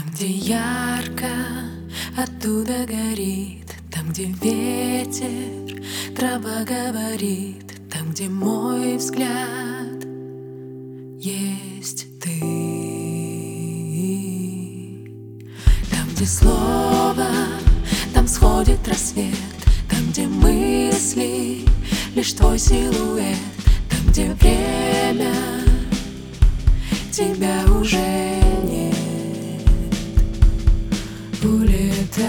Там, где ярко, оттуда горит. Там, где ветер, трава говорит. Там, где мой взгляд, есть ты. Там, где слово, там сходит рассвет. Там, где мысли, лишь твой силуэт. Там, где время, тебя уже нет. Улетай,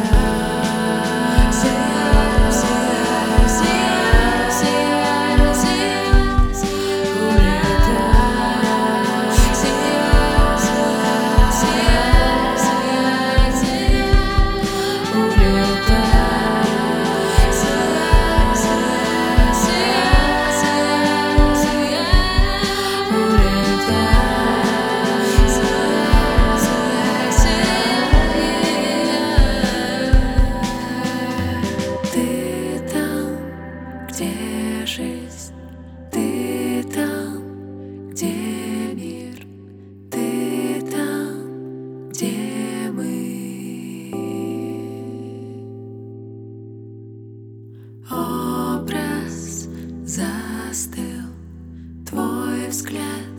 где жизнь, ты там, где мир, ты там, где мы. Образ застыл, твой взгляд